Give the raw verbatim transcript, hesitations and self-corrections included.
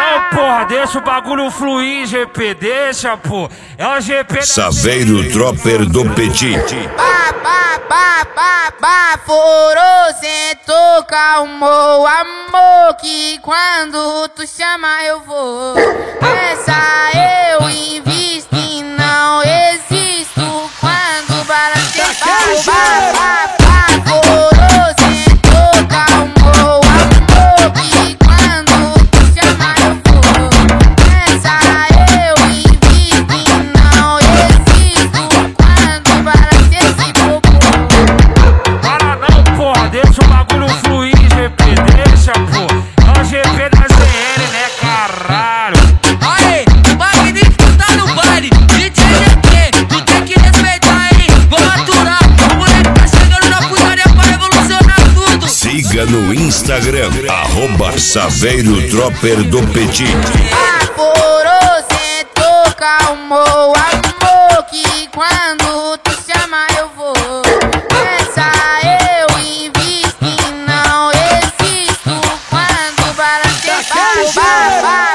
não, porra, deixa o bagulho fluir, G P, deixa, pô. É o G P da Saveiro Dropper do Petit. Ba, ba, ba, ba, baforou, sentou, calmou, amor, que quando tu chama eu vou. Essa eu invisto e não existo quando balanceia. Ba, ba, ba, baforou, sentou, calmou, amor, que quando tu chama eu vou. Essa eu invisto e não existo quando balanceia esse popô. Para não, porra, deixa o bagulho fluir, G P, deixa, pô. É o G P da Z N, né, caralho? Aê, o magnífico tá no baile. D J G P, tu tem que respeitar, hein? Vou aturar, o moleque tá chegando na putaria pra revolucionar tudo. Siga no Instagram, arroba Saveiro Dropper do Petit. Baforou, sentou, calmou, amor, que quando tu chama eu vou. Essa eu invisto e não existo quando balanceia. Ba, ba, ba.